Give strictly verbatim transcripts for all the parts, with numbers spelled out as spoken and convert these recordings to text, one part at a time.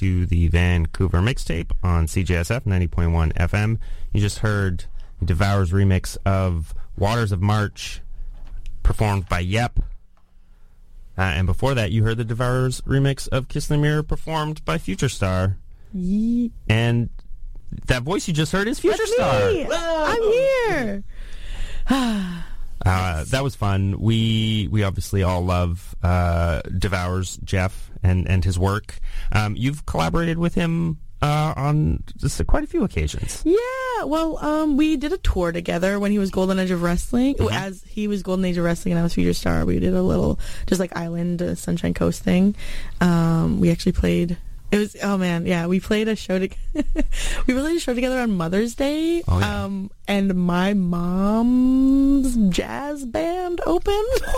to the Vancouver mixtape on C J S F ninety point one F M. You just heard Devour's remix of Waters of March, performed by Yep. Uh, and before that, you heard the Devour's remix of Kiss in the Mirror, performed by Future Star. Ye- and that voice you just heard is Future That's Star. me. I'm here. Uh, that was fun. We we obviously all love uh, Devour's Jeff and, and his work. Um, you've collaborated with him uh, on just quite a few occasions. Yeah, well, um, we did a tour together when he was Golden Age of Wrestling. Mm-hmm. As he was Golden Age of Wrestling and I was Future Star, we did a little, just like Island, uh, Sunshine Coast thing. Um, we actually played... It was, oh man, yeah, we played a show to, we played a show together on Mother's Day, oh, yeah. um, and my mom's jazz band opened.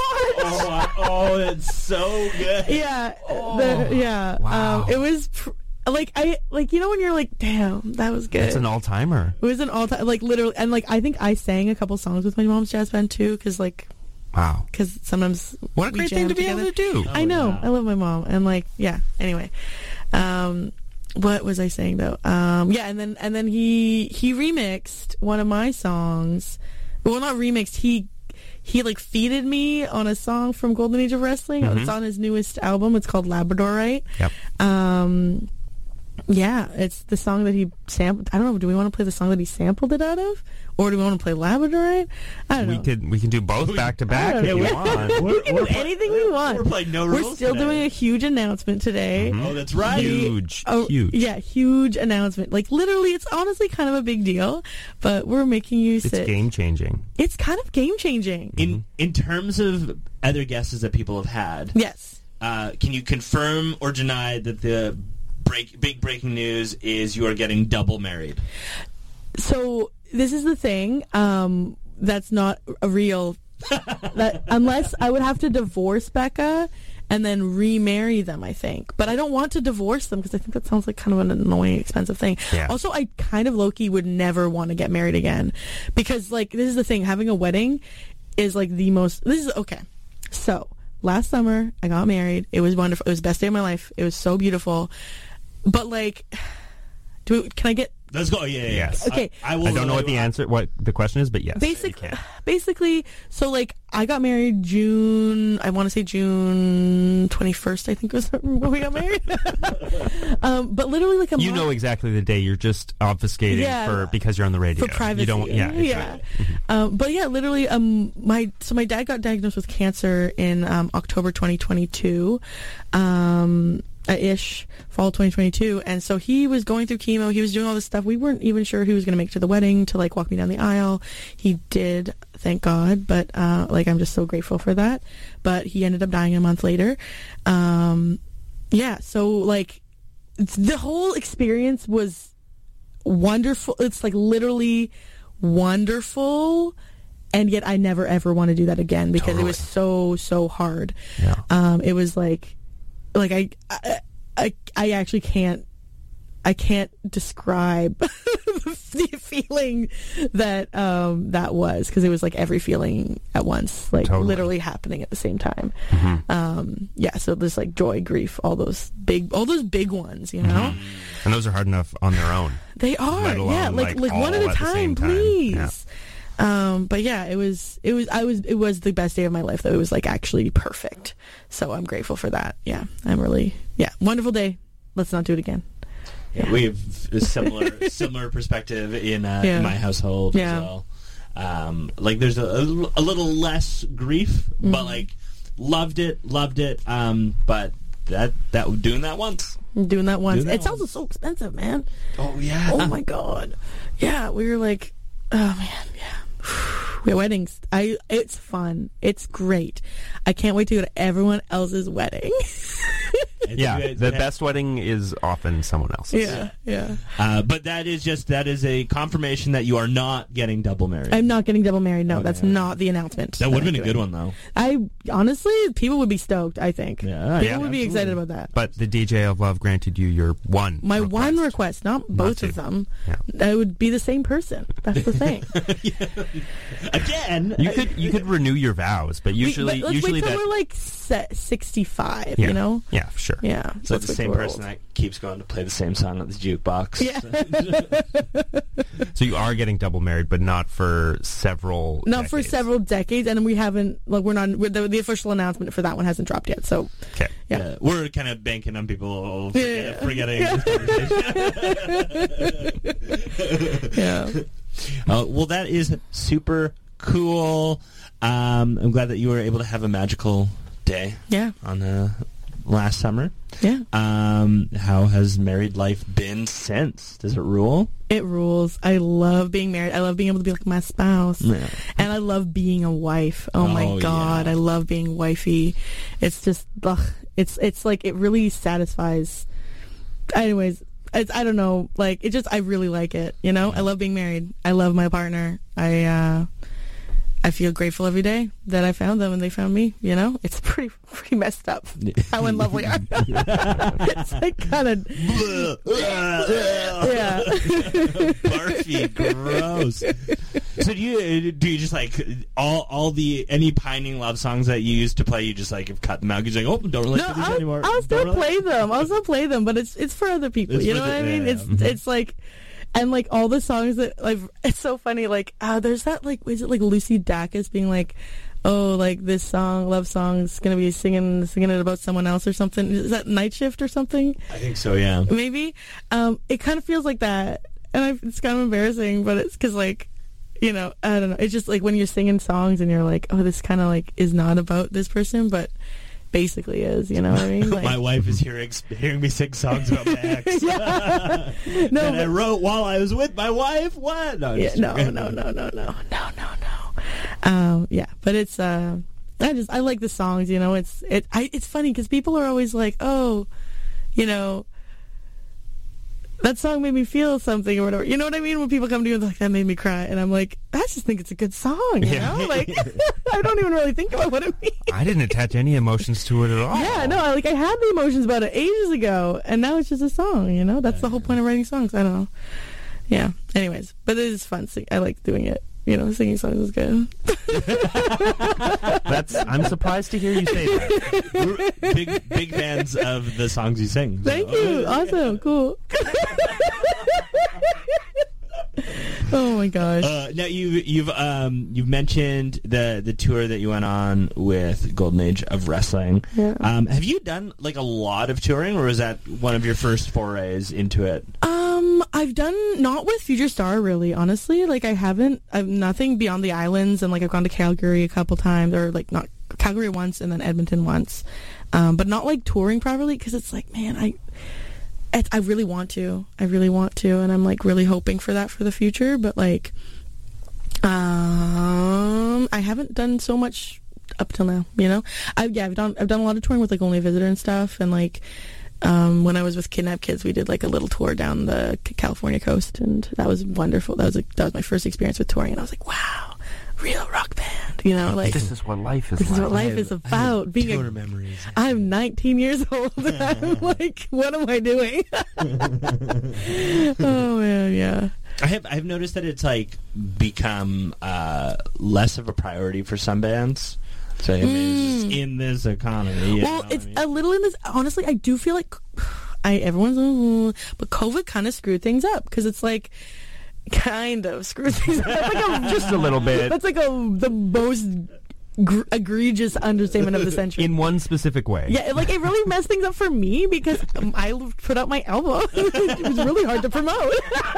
oh, oh, that's so good. Yeah, Oh, the, yeah, wow. um, it was, pr- like, I, like, you know when you're like, damn, that was good. It's an all-timer. It was an all-time, like, literally, and, like, I think I sang a couple songs with my mom's jazz band, too, because, like, Wow. because sometimes What a we great jam thing to be together. able to do. I know. yeah. I love my mom. And, like, yeah. Anyway. Um, what was I saying, though? Um, yeah, and then and then he he remixed one of my songs. Well, not remixed. He, he like, feeded me on a song from Golden Age of Wrestling. Mhm. It's on his newest album. It's called Labradorite. Yep. Um, yeah, it's the song that he sampled. I don't know. Do we want to play the song that he sampled it out of? Or do we want to play Labradorite? I don't We know. could we can do both back to back I if don't you know. want. We can do anything we want. We're playing no We're rules still today. doing a huge announcement today. Mhm. Oh, that's right. Huge, Oh, huge. Yeah, huge announcement. Like, literally, it's honestly kind of a big deal, but we're making you It's sit. game changing. It's kind of game-changing. In in terms of other guesses that people have had, Yes. uh, can you confirm or deny that the break big breaking news is you are getting double married? So, this is the thing. Um, that's not a real... that unless I would have to divorce Becca and then remarry them, I think. But I don't want to divorce them because I think that sounds like kind of an annoying, expensive thing. Yeah. Also, I kind of low-key would never want to get married again because, like, this is the thing. Having a wedding is, like, the most... This is... Okay. So, last summer, I got married. It was wonderful. It was the best day of my life. It was so beautiful. But, like... Do we, can I get... Let's go. Yeah, yeah. Yes. Okay. I, I, will I don't know what the I- answer, what the question is, but yes. Basic, you can. basically, so like I got married June. I want to say June twenty first. I think was when we got married. um, but literally, like a You month know exactly the day. You're just obfuscating Yeah. for because you're on the radio. for privacy. You don't. Yeah. it's yeah. right. Um, but yeah, literally, um, my so my dad got diagnosed with cancer in um, October twenty twenty two. Um, ish fall twenty twenty-two, and so he was going through chemo. He was doing all this stuff. We weren't even sure he was going to make it to the wedding to like walk me down the aisle. He did, thank God, but uh like I'm just so grateful for that. But he ended up dying a month later. Um yeah, so like the whole experience was wonderful. It's like literally wonderful, and yet I never ever want to do that again because Totally. it was so so hard. Yeah. Um it was like like I, I, I, I actually can't, I can't describe the feeling that um, that was because it was like every feeling at once, like Totally. literally happening at the same time. Mhm. Um, yeah, so there's like joy, grief, all those big, all those big ones, you know. And those are hard enough on their own. They are, Let alone, yeah, like like, like one all at a at the same time, time. please. Yeah. Um, but yeah, it was, it was, I was, it was the best day of my life. Though it was like actually perfect. So I'm grateful for that. Yeah, I'm really, yeah, wonderful day. Let's not do it again. Yeah, we have a similar similar perspective in, uh, Yeah. in my household Yeah. as well. Um, like there's a, a, a little less grief, Mm. but like loved it, loved it. Um, but that that doing that once. I'm doing that once. Do that It's also once. so expensive, man. Oh yeah. Oh my god. Yeah, we were like, oh man, yeah. We have weddings. I. It's fun. It's great. I can't wait to go to everyone else's wedding. Yeah. The best wedding is often someone else's. yeah, yeah. Uh, but that is just that is a confirmation that you are not getting double married. I'm not getting double married. No, Okay. that's not the announcement. that would have I'm been a good doing. one though. I honestly, people would be stoked. I think. Yeah, people yeah, would be absolutely. excited about that. But the D J of Love granted you your one. My request. one request, not both two. of them. Yeah. That would be the same person. That's the thing. Again, You could you could renew your vows, but usually Wait, but let's usually wait till that we're like se- sixty-five. yeah, You know. yeah sure. Yeah. So Let's the Wake same World. person that keeps going to play the same song at the jukebox. Yeah. So you are getting double married, but not for several. Not for decades. several decades, and we haven't, like, we're not, we're, the, the official announcement for that one hasn't dropped yet, so. Okay. Yeah. Yeah, we're kind of banking on people forget, Yeah. forgetting Yeah. this conversation. Yeah. Uh, well, that is super cool. Um, I'm glad that you were able to have a magical day Yeah. on uh, last summer. Yeah. Um, how has married life been since? Does it rule? It rules. I love being married. I love being able to be like my spouse. Yeah. And I love being a wife. Oh, my Oh, God. yeah. I love being wifey. It's just, ugh, it's, it's like, it really satisfies. Anyways, it's, I don't know. Like, it just, I really like it. You know, I love being married. I love my partner. I, uh, I feel grateful every day that I found them and they found me. You know, it's pretty pretty messed up how in love we are. It's like kind of yeah, Barfy, gross. So do you do you just like all all the any pining love songs that you used to play? You just like have cut them out. You're like, oh, don't relate no, to these I'll, anymore. I'll Don't still relate. play them. I'll still play them, but it's it's for other people. It's you for know the- what I mean? yeah, It's yeah. it's like. And, like, all the songs that, like, it's so funny, like, uh, there's that, like, is it, like, Lucy Dacus being like, oh, like, this song, love song, is going to be singing singing it about someone else or something. Is that Night Shift or something? I think so. Yeah. Maybe. Um, it kind of feels like that. And I, it's kind of embarrassing, but it's because, like, you know, I don't know. It's just, like, when you're singing songs and you're like, oh, this kind of, like, is not about this person, but basically is, you know what I mean? Like, My wife is hearing hearing me sing songs about my ex. yeah. No, and I but- wrote while I was with my wife. What? No, Yeah, just no, joking. no, no, no, no, no, no, no. Um, yeah, but it's uh, I just I like the songs. You know, it's it. I it's funny because people are always like, oh, you know, that song made me feel something or whatever. You know what I mean? When people come to you and they're like, that made me cry, and I'm like, I just think it's a good song. You Yeah. know, like I don't even really think about what it means. I didn't attach any emotions to it at all. Yeah, no, I- like I had the emotions about it ages ago, and now it's just a song. You know, that's the whole point of writing songs. I don't know. Yeah. Anyways, but it is fun. Sing- I like doing it. You know, singing songs is good. That's. I'm surprised to hear you say that. We're big big fans of the songs you sing. so- Thank you. Awesome. Cool. Oh my gosh. Uh, now you you've um you've mentioned the the tour that you went on with Golden Age of Wrestling. Yeah. Um, have you done like a lot of touring, or was that one of your first forays into it? Um, I've done not with Future Star really, honestly. Like I haven't. I've nothing beyond the islands, and like I've gone to Calgary a couple times, or like not Calgary once, and then Edmonton once. Um, but not like touring properly because it's like, man, I. It's, I really want to. I really want to, and I'm like really hoping for that for the future. But like, um, I haven't done so much up till now. You know, I yeah, I've done I've done a lot of touring with like Only a Visitor and stuff, and like, um, when I was with Kidnap Kids, we did like a little tour down the California coast, and that was wonderful. That was like, that was my first experience with touring, and I was like, wow, real rock band. You know, like This is what life is this like. is what life is about. Being a memories. I'm nineteen years old. I'm like, what am I doing? Oh man, yeah. I have I've noticed that it's like become uh, less of a priority for some bands. So I mean, it's just in this economy. you know Well, what I it's mean? a little in this. Honestly, I do feel like I everyone's, uh, but COVID kind of screwed things up because it's like kind of screwed things up. That's like a, Just a little bit. That's like a the most gr- egregious understatement of the century. In one specific way. Yeah, like it really messed things up for me because um, I put out my album. It was really hard to promote.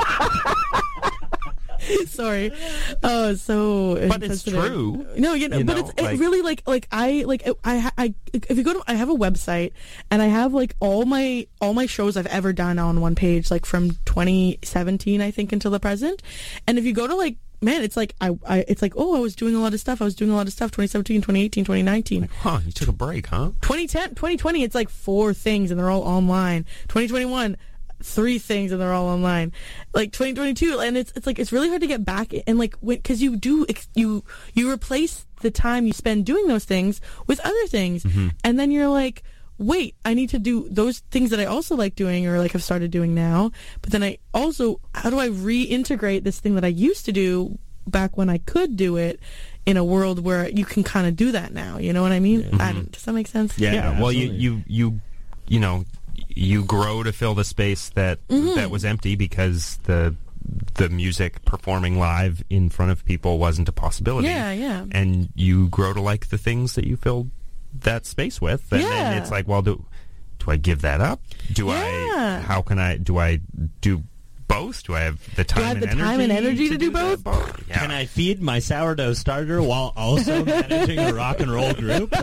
Sorry. Oh, so But it's insensitive. true. No, you know, You but know, it's it like- really like like I like I I if you go to I have a website and I have like all my all my shows I've ever done on one page, like from twenty seventeen I think until the present. And if you go to like man, it's like I, I it's like oh I was doing a lot of stuff. I was doing a lot of stuff twenty seventeen, twenty eighteen, twenty nineteen. Huh, you took a break, huh? twenty ten, twenty twenty, it's like four things and they're all online. twenty twenty-one, three things and they're all online. Like twenty twenty-two, and it's it's like it's really hard to get back and like because you do ex- you you replace the time you spend doing those things with other things, Mm-hmm. and then you're like, wait, I need to do those things that I also like doing or like have started doing now. But then I also, how do I reintegrate this thing that I used to do back when I could do it in a world where you can kind of do that now? You know what I mean? I don't, does that make sense? Yeah, Yeah. Well, you absolutely. you you you know, you grow to fill the space that Mm-hmm. that was empty because the the music performing live in front of people wasn't a possibility. Yeah, yeah. And you grow to like the things that you filled that space with. And Yeah. then it's like, well, do do I give that up? Do I? Yeah. How can I? Do I do both? Do I have the time I have and the energy time and energy to do that? both? Yeah. Can I feed my sourdough starter while also managing a rock and roll group?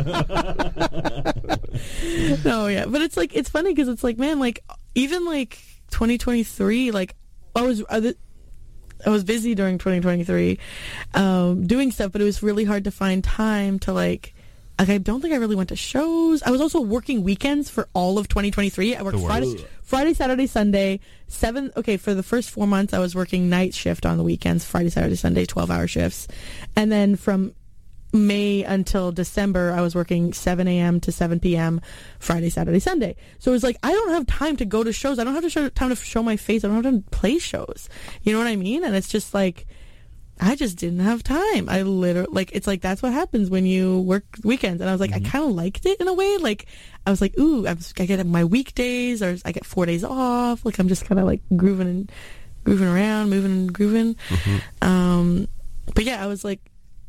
No, yeah, but it's like it's funny because it's like, man, like even like twenty twenty-three, like I was I was- I was busy during twenty twenty-three, um, doing stuff, but it was really hard to find time to like. Like I don't think I really went to shows. I was also working weekends for all of twenty twenty-three. I worked The worst. Friday, Friday, Saturday, Sunday. Seven. Okay, for the first four months, I was working night shift on the weekends. Friday, Saturday, Sunday, twelve-hour shifts, and then from May until December, I was working seven a.m. to seven p.m. Friday, Saturday, Sunday. So it was like I don't have time to go to shows. I don't have to show, time to show my face. I don't have time to play shows. You know what I mean? And it's just like. I just didn't have time. I literally, like, it's like, that's what happens when you work weekends. And I was like, Mm-hmm. I kind of liked it in a way. Like, I was like, ooh, I, was, I get my weekdays, or I get four days off. Like, I'm just kind of like grooving and grooving around, moving and grooving. Mm-hmm. Um, but yeah, I was like,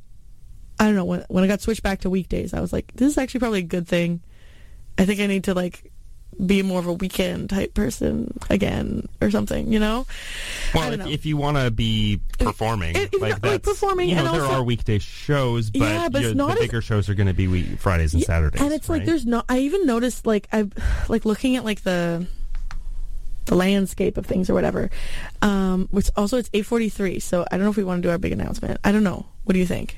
I don't know, when, when I got switched back to weekdays, I was like, this is actually probably a good thing. I think I need to, like, be more of a weekend type person again or something, you know? I Well, don't if, know. if you want to be performing, It- it's like not- like that's performing, you know, and there also- are weekday shows, but, Yeah, but it's you- not the as- bigger shows are going to be week, Fridays and Yeah, Saturdays. and it's like right? there's no. I even noticed like I, like looking at like the, the landscape of things or whatever. Um, which also it's eight forty three. So I don't know if we want to do our big announcement. I don't know. What do you think?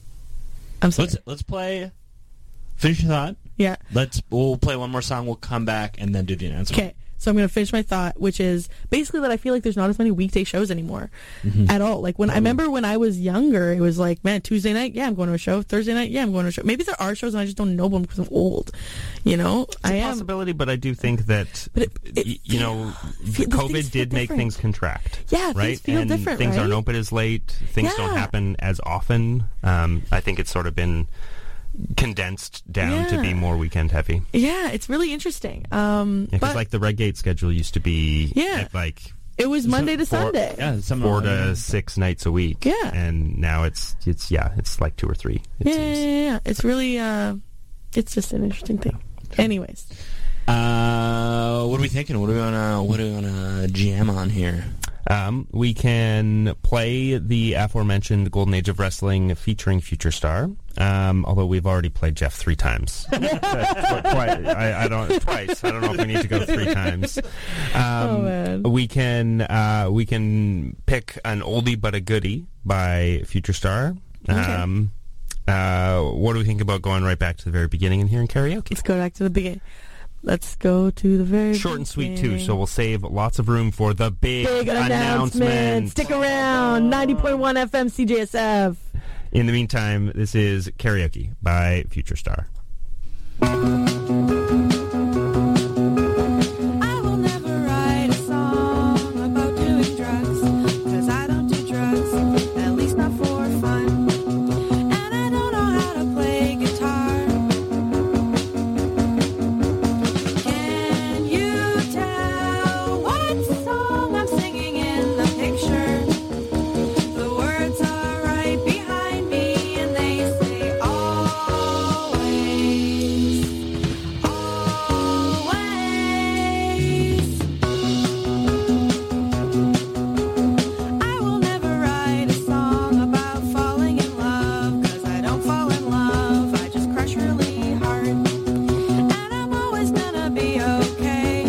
I'm sorry. let's let's play. Finish your thought. Yeah. Let's we'll play one more song. We'll come back and then do the announcement. Okay. So I'm going to finish my thought, which is basically that I feel like there's not as many weekday shows anymore Mm-hmm. at all. Like when I remember when I was younger, it was like, man, Tuesday night, yeah, I'm going to a show. Thursday night, yeah, I'm going to a show. Maybe there are shows and I just don't know them because I'm old. You know, It's I a am. possibility, but I do think that But it- it y- you know, feel- the things COVID feel did make different. things contract. Yeah, things right. feel and different, things right? aren't open as late. Things don't Yeah. happen as often. Um, I think it's sort of been condensed down to be Yeah. more weekend heavy. Yeah, it's really interesting. Um, Because but like the Redgate schedule used to be Yeah. at, like it was Monday to four- Sunday. Yeah, some four to six nights a week. Yeah. and now it's it's yeah, it's like two or three. It Yeah, seems. yeah, yeah, yeah. It's really, uh, it's just an interesting thing. Anyways, Uh, what are we thinking? What do we wanna What do we wanna jam on here? Um, we can play the aforementioned Golden Age of Wrestling featuring Future Star. Um, although we've already played Jeff three times. Twi- twi- I, I don't twice. I don't know if we need to go three times. Um, Oh, man. We can uh, we can pick an oldie but a goodie by Future Star. Okay. Um, uh, what do we think about going right back to the very beginning and hearing karaoke? let's go back to the beginning. Let's go to the very Short and sweet too, beginning. so we'll save lots of room for the big, Big announcement. announcement. Stick around. ninety point one F M C J S F. In the meantime, this is Karaoke by Future Star. I will never write a song about doing drugs, 'cause I don't do drugs, at least not for fun. And I don't know how to play guitar. Can you tell what song I'm singing in the picture? The words are right behind me and they say always, always. I will never write a song about falling in love, 'cause I don't fall in love, I just crush really hard. And I'm always gonna be okay.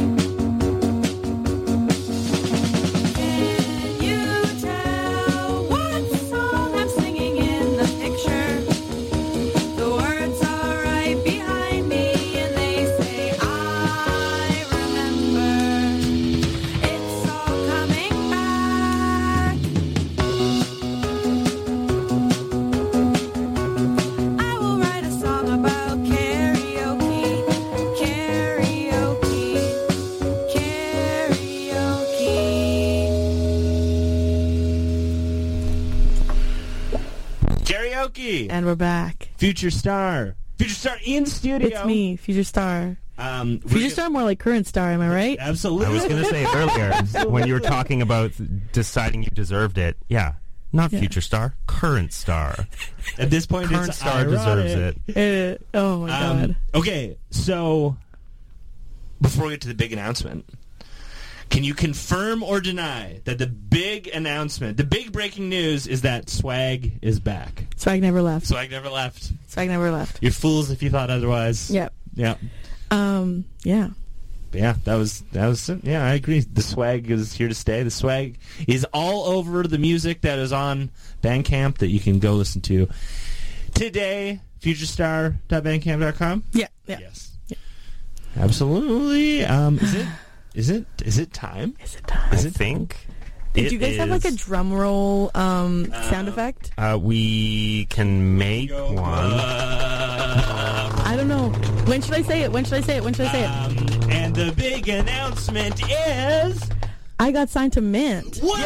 Can you tell what song I'm singing in the picture? The words are right behind me and they say I remember. It's all coming back. I will write a song about karaoke, karaoke, karaoke. Karaoke. And we're back. Future Star. Future Star in studio. It's me, Future Star. Um, we're Future gonna- star, more like current star. Am I right? Absolutely. I was going to say it earlier when you were talking about deciding you deserved it. Yeah. Not Yeah. future star, current star. At this point, Current it's star ironic. deserves it. Uh, oh my Um, god. okay, so before we get to the big announcement, can you confirm or deny that the big announcement, the big breaking news, is that Swag is back? Swag never left. Swag never left. Swag never left. You're fools if you thought otherwise. Yep. Yeah. Um. Yeah. But yeah, that was that was yeah, I agree. The Swag is here to stay. The Swag is all over the music that is on Bandcamp that you can go listen to today. futurestar dot bandcamp dot com. Yeah. Yeah. Yes. Absolutely. Um, is it is it is it time? Is it time? I Is it think. Did it you guys have like a is- drum roll um, sound effect? Uh, we can make one. I don't know. When should I say it? When should I say it? When should I say it? Um, and the big announcement is I got signed to Mint. what?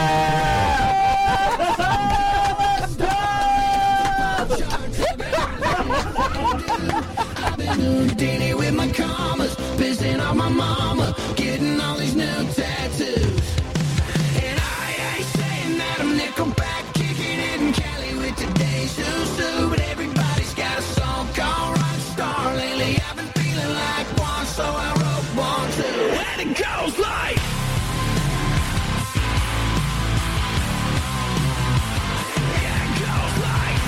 Houdini with my commas, pissing on my mama, getting all these new tattoos. And I ain't saying that I'm Nickelback, kicking it in Cali with today's Susu, but everybody's got a song called Rockstar. Lately I've been feeling like one, so I wrote one too. And it goes like. Yeah, it goes like.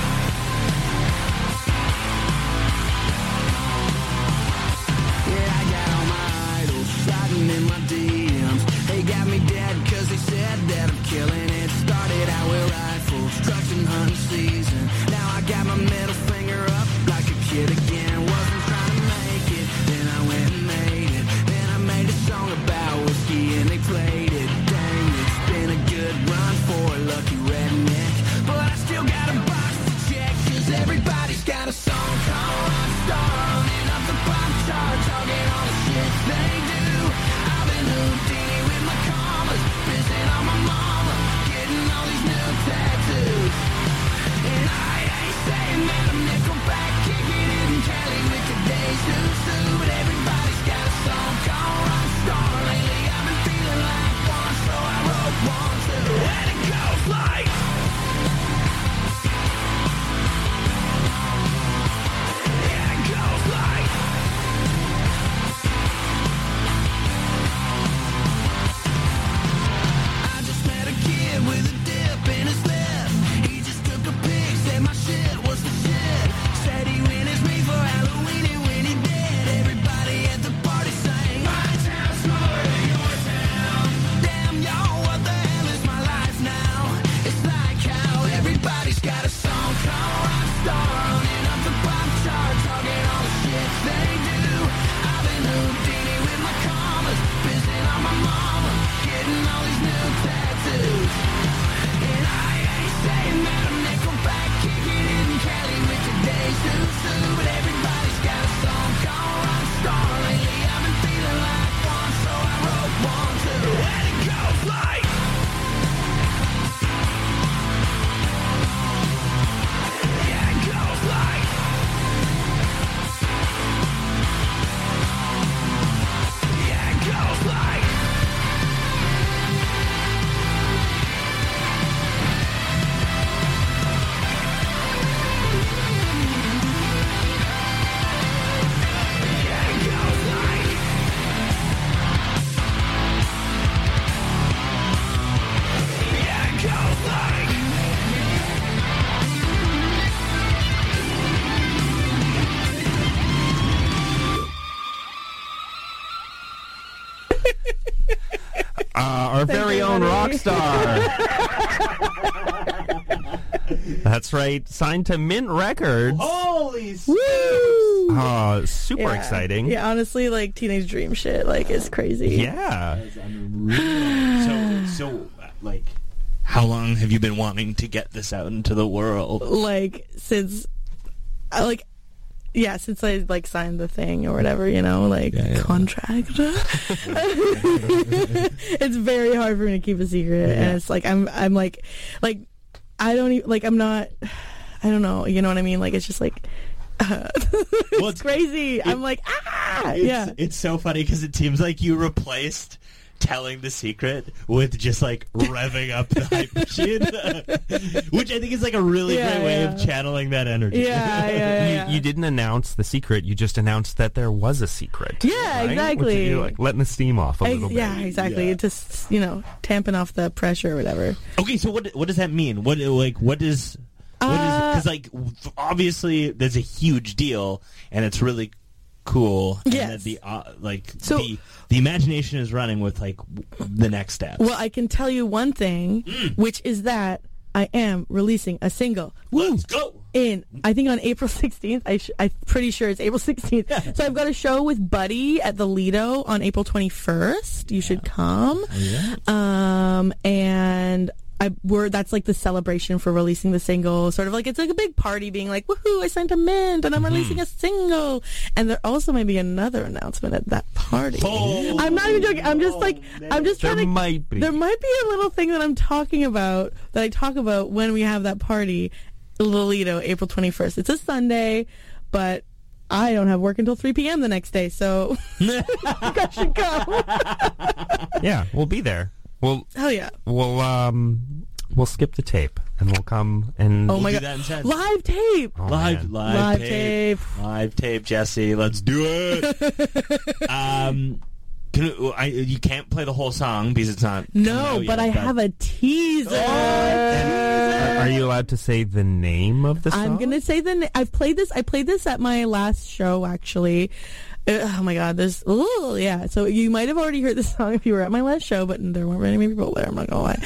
Yeah, I got all my idols sliding in my D Ms. They got me dead cause they said that I'm killing it. Started out with rifles, trucks and hunting season. Now I got my middle finger up like a kid again. Wasn't trying to make it, then I went and made it. Then I made a song about whiskey and they played it. Dang, it's been a good run for a lucky redneck. But I still got a box to check cause everybody's got a song called Rockstar. Running up the pop chart, talking all the shit they do. I've been Houdini with my commas, pissing on my mama, getting all these new tattoos. And I ain't saying that I'm Nickelback, kicking it in Cali with today's Susu, but everybody's got a song called Rockstar. Lately I've been feeling like one, so I wrote one too. And it goes like. Yeah, it goes like. I just met a kid with a dip in his lip. He just took a pic, said my shit was the shit. Said he witnessed me for Halloween, and when he did, everybody at the party sang, my town's smaller than your town. Damn, y'all, what the hell is my life now? It's like how everybody's got a song called Rockstar. Running up the pop chart, talking all the shit they do. I've been Houdini with my commas, pissing on my mama, getting all these new tattoos. And I ain't saying that I'm Nickelback, kicking it in Cali with today's Susu, but everybody's got a song called Rockstar. Lately I've been feeling like one, so I wrote one too. And it goes like. Yeah, it goes like. Yeah, it goes like. Yeah, it goes like. Yeah, it goes like. Uh, our very you, own rock buddy. star. That's right. Signed to Mint Records. Holy s- Woo! Oh, super Yeah. exciting. Yeah, honestly, like teenage dream shit. Like it's crazy. Yeah. So so uh, like how long have you been wanting to get this out into the world? Like since, I like, yeah, since I like signed the thing or whatever, you know, like Yeah, yeah. contract. It's very hard for me to keep a secret, and it's like I'm, I'm like, like I don't even like I'm not, I don't know, you know what I mean? Like it's just like Well, It's crazy. I'm like, ah, It's, yeah. it's so funny because it seems like you replaced telling the secret with just like revving up the hype machine, which I think is like a really Yeah, great way yeah. of channeling that energy. Yeah, yeah, yeah, yeah. You, you didn't announce the secret. You just announced that there was a secret. Yeah, right? Which exactly. you, like letting the steam off a Ex- little bit. yeah, exactly. Yeah. It just, you know, tamping off the pressure or whatever. Okay, so what what does that mean? What like what is what is Uh, because like f- obviously there's a huge deal and it's really cool. And Yes. that the uh, like So- the the imagination is running with like w- the next steps. Well, I can tell you one thing, which is that I am releasing a single. Let's go. In, I think on April sixteenth. I sh- I'm pretty sure it's April sixteenth. So I've got a show with Buddy at the Lido on April twenty-first. You should come. Um, and I we're that's like the celebration for releasing the single. Sort of like it's like a big party, being like, "Woohoo! I signed to Mint, and I'm releasing a single." And there also may be another announcement at that party. Oh, I'm not even joking. I'm just like I'm just There trying to. might be. There might be a little thing that I'm talking about that I talk about when we have that party, Lolito, April twenty-first. It's a Sunday, but I don't have work until three p.m. the next day, so you guys should go. Yeah, we'll be there. We'll Hell yeah. we'll um we'll skip the tape and we'll come and Oh my do god. that instead. Live tape. Oh, live, man. live, Live tape. tape. live tape, Jesse. Let's do it. um, can, I, you can't play the whole song because it's not. No, but I have a teaser. Are, are you allowed to say the name of the song? I'm gonna say the. Na- I've played this. I played this at my last show, actually. Uh, oh my god, this. Ooh, yeah. So you might have already heard this song if you were at my last show, but there weren't very many people there. I'm not gonna lie.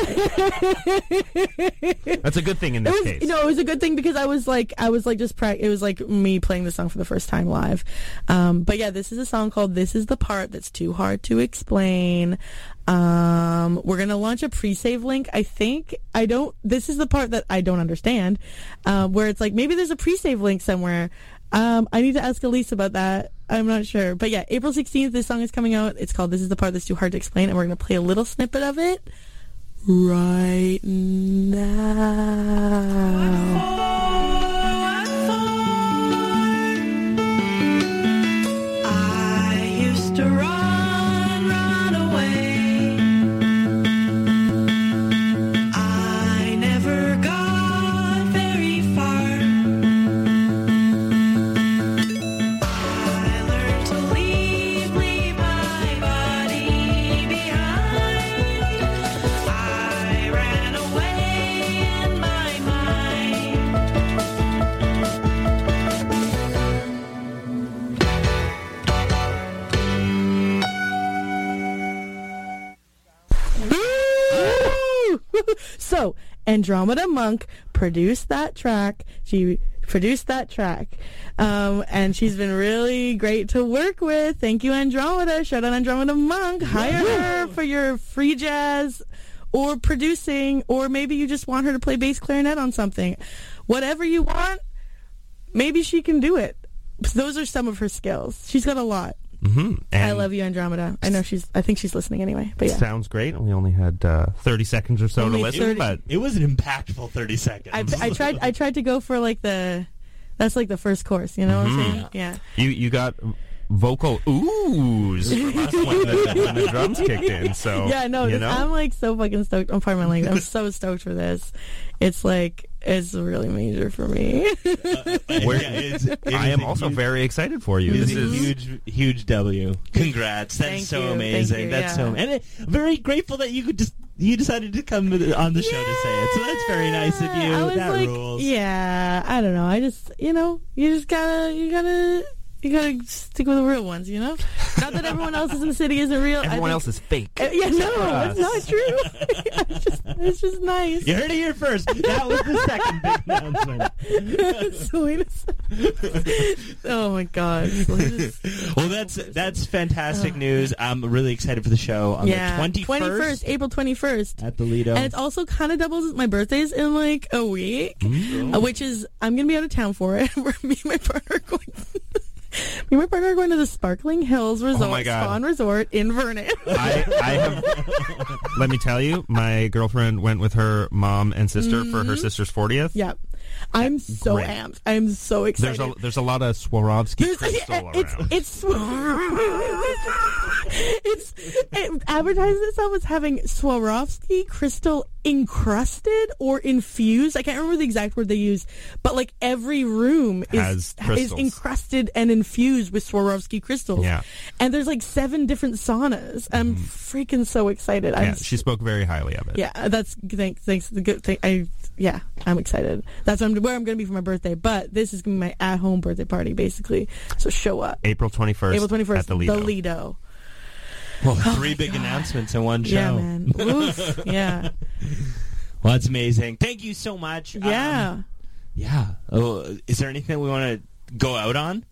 That's a good thing in It this was, case. you know, it was a good thing because I was like, I was like just pra- it was like me playing the song for the first time live. Um, but yeah, this is a song called "This Is the Part That's Too Hard to Explain." Um, we're gonna launch a pre-save link. I think I don't. This is the part that I don't understand, um, where it's like maybe there's a pre-save link somewhere. Um, I need to ask Elise about that. I'm not sure, but yeah, April sixteenth. This song is coming out. It's called "This Is the Part That's Too Hard to Explain," and we're gonna play a little snippet of it right now. I used to run, run away. I never got very far. I learned to leave, leave my body behind. I ran away in my mind. So Andromeda Monk produced that track. She produced that track, um, and she's been really great to work with. Thank you, Andromeda. Shout out Andromeda Monk. Hire her for your free jazz or producing, or maybe you just want her to play bass clarinet on something. Whatever you want, maybe she can do it. Those are some of her skills. She's got a lot. Mm-hmm. I love you, Andromeda. I know she's. I think she's listening anyway. But yeah. Sounds great. We only had uh, thirty seconds or so Only to listen, thirty but It was an impactful thirty seconds. I, I tried. I tried to go for like the. That's like the first course. You know what I'm saying? Yeah. you you got vocal oohs from us when the, when the drums kicked in. So Yeah. No. you This, know? I'm like so fucking stoked. I'm pardon my language. I'm so stoked for this. It's like it's really major for me. Where- Yeah, it's- it I is am a also huge- very excited for you. It This is a is huge, huge W. Congrats! That's Thank so you, amazing. thank you, That's yeah. so, and it, very grateful that you could just you decided to come on the show to say it. So that's very nice of you. I was that like, rules. yeah. I don't know. I just, you know, you just gotta, you gotta. You gotta stick with the real ones, you know? Not that everyone else in the city isn't real. I everyone think- else is fake. Uh, yeah, no, us. it's not true. it's, just, it's just nice. You heard it here first. That was the second big announcement. Selena's. Oh my god. Selena's. Well, that's that's fantastic news. I'm really excited for the show on Yeah. the twenty-first, twenty-first, April twenty-first. at the Lido. And it's also kind of doubles as my birthday's in like a week, Mm-hmm. uh, which is I'm gonna be out of town for it. Where me and my partner are going. and my partner are going to the Sparkling Hills Resort, Oh my God. Spa and Resort in Vernon. I, I have. Let me tell you, my girlfriend went with her mom and sister for her sister's fortieth. Yeah. I'm so Great. amped. I'm so excited. There's a there's a lot of Swarovski There's- crystal it's around. it's it's it advertises itself as having Swarovski crystal encrusted or infused. I can't remember the exact word they use, but like every room is Has is crystals. encrusted and infused with Swarovski crystals. Yeah. And there's like seven different saunas. I'm freaking so excited. I'm yeah, she spoke very highly of it. yeah, that's thanks. Thanks. The good thing. I yeah, I'm excited. That's what I'm, where I'm going to be for my birthday. But this is going to be my at-home birthday party, basically. So show up. April twenty-first. April twenty-first. at the Lido. The Lido. Well, three big announcements in one show. Yeah, man. Oof. Yeah. Well, that's amazing. Thank you so much. Yeah. Um, yeah. Oh, is there anything we want to go out on?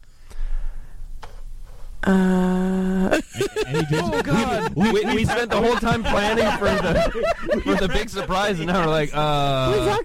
Uh, Any Oh God! we, we spent the whole time planning for the for the big surprise, and now we're like, Where's uh,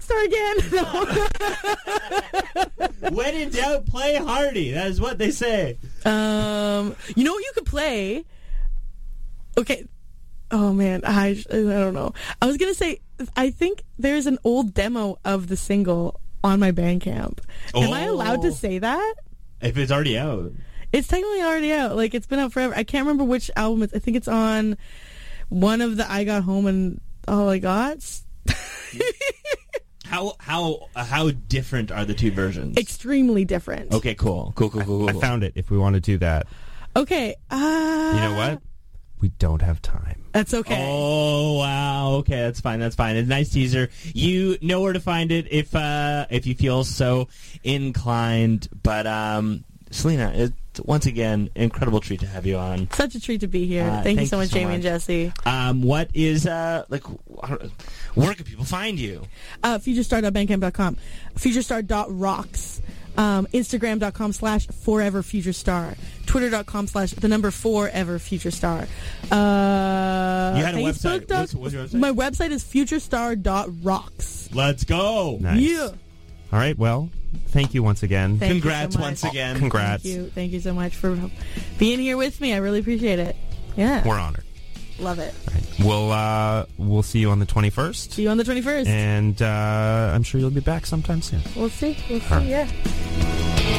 Rockstar again? When in doubt, play Hardy. That is what they say. um, you know what you could play? Okay. Oh man, I I don't know. I was gonna say I think there's an old demo of the single on my Bandcamp. Am I allowed to Oh. say that? If it's already out. It's technically already out. Like, it's been out forever. I can't remember which album it's... I think it's on one of the I Got Home and All I Got. How how uh, how different are the two versions? Extremely different. Okay, cool, cool, cool, cool. I cool. found it. If we want to do that, Okay. Uh, you know what? We don't have time. That's okay. Oh wow! Okay, that's fine. That's fine. It's a nice teaser. You know where to find it if uh, if you feel so inclined. But um, Selena, it's once again incredible treat to have you on. Such a treat to be here. Uh, thank, you thank so you much, so Jamie much. and Jesse. Um, what is uh like? Where can people find you? Uh, futurestar dot bandcamp dot com. futurestar dot rocks. Um, Instagram.com slash forever futurestar. Twitter.com slash the number forever futurestar. Uh, You had a Facebook website. dot- What's- what's your website? My website is futurestar dot rocks. Let's go! Nice. Yeah. All right. Well, thank you once again. Thank you Congrats so much. once again. Congrats. Thank you. Thank you so much for being here with me. I really appreciate it. Yeah. We're honored. Love it. All right. We'll uh, we'll see you on the twenty-first, See you on the twenty-first. and uh, I'm sure you'll be back sometime soon. We'll see. We'll see. All right. Yeah.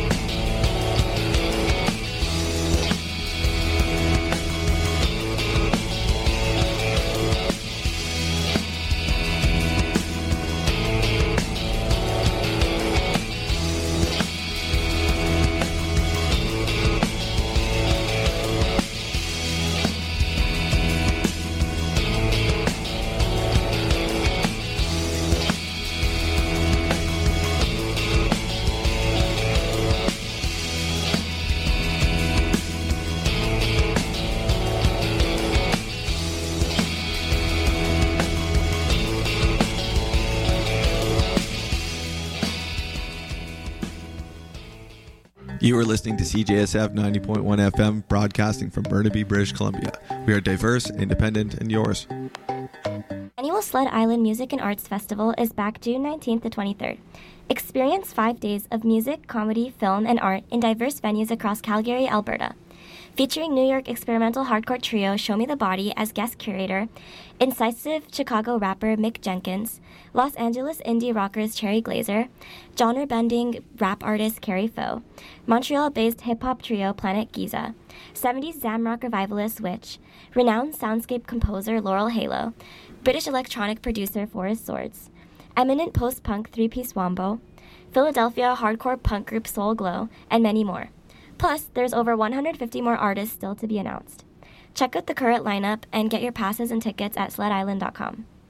You are listening to C J S F ninety point one F M, broadcasting from Burnaby, British Columbia. We are diverse, independent, and yours. Annual Sled Island Music and Arts Festival is back June nineteenth to twenty-third. Experience five days of music, comedy, film, and art in diverse venues across Calgary, Alberta. Featuring New York experimental hardcore trio Show Me the Body as guest curator, incisive Chicago rapper Mick Jenkins, Los Angeles indie rockers Cherry Glazer, genre-bending rap artist Carrie Foe, Montreal-based hip-hop trio Planet Giza, seventies Zamrock revivalist Witch, renowned soundscape composer Laurel Halo, British electronic producer Forrest Swords, eminent post-punk three-piece Wombo, Philadelphia hardcore punk group Soul Glow, and many more. Plus, there's over one hundred fifty more artists still to be announced. Check out the current lineup and get your passes and tickets at sled island dot com.